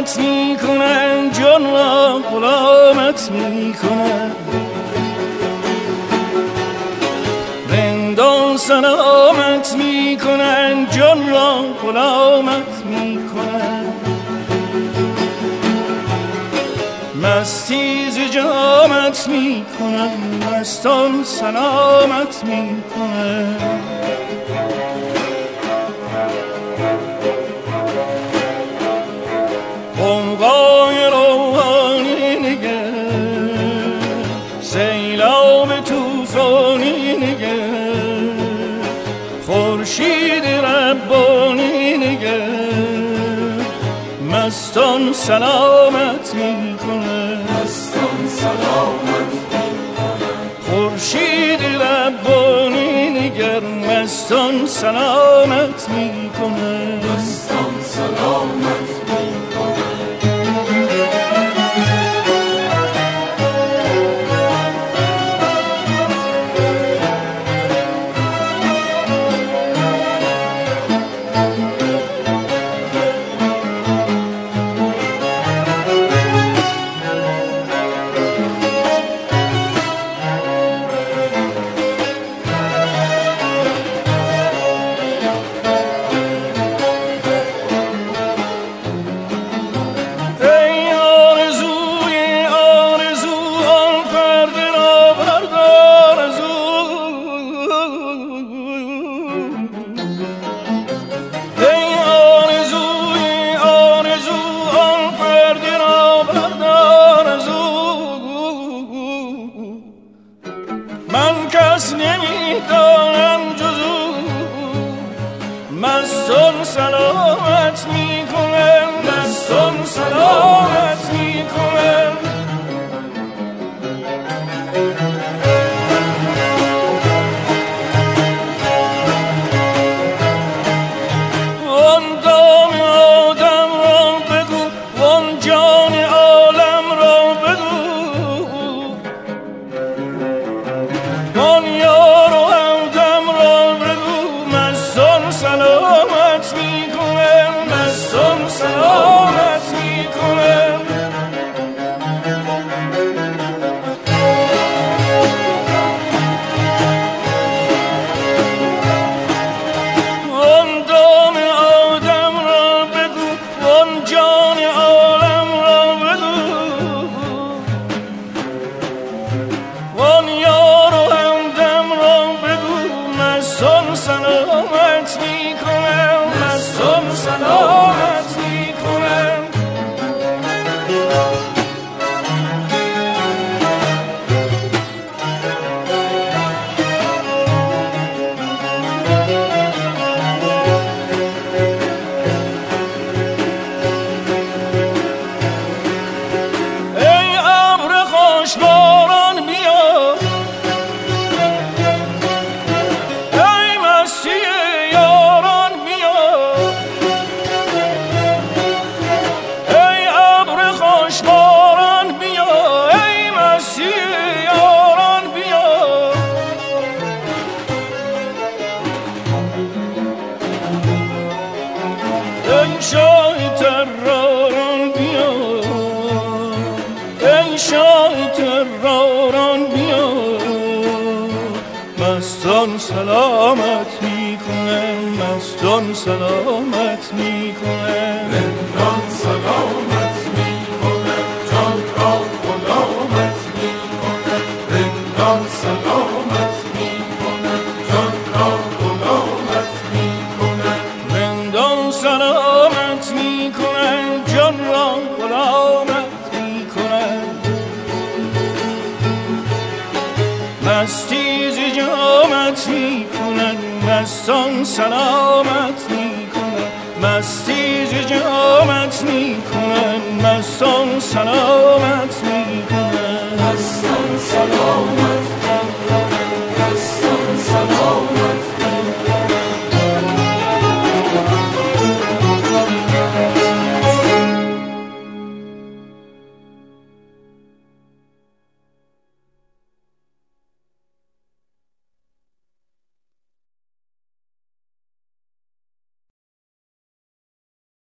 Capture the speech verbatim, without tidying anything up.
سلامت میکنن، جان را غلامت میکنن. رندان سلامت میکنن، جان را غلامت میکنن. مستی ز جامت میکنن، مستان سلامت میکنن. قوقای روحانی نگر، سیلاب توفانی نگر، خورشید ربانی نگر، مستان سلامت میکنه، مستان سلامت میکنه. خورشید ربانی نگر، مستان سلامت میکنه، مستان سلامت میکنه. مستان سلامت میکنن، مستان سلامت میکنن. وان دام آدم را بگو، وان جان عالم را بگو، وان یار و همدم را بگو، مستان سلامت میکنن، مستان سلامت میکنن. وان دام آدم را بگو، وان جان عالم را بگو، وان یار و همدم را بگو، مستان سلامت میکنن، مستان سلامت میکنن. ای ابر خوشباران بیا، ای مستی یاران بیا، ای ابر خوشباران بیا، ای مستی یاران بیا. ای شاه تراران بیا، ای شاه تراران بیا، مستان سلامت میکنن، مستان سلامت میکنن. رندان سلامت میکنه، جان را غلامت میکنه. رندان سلامت میکنه، جان را غلامت میکنه. رندان سلامت میکنن، جان را غلامت میکنن. مستی ز جامت میکنن، مستان سلامت میکنن. مستی ز جامت میکنن، مستان سلامت میکنن. مستان سلامت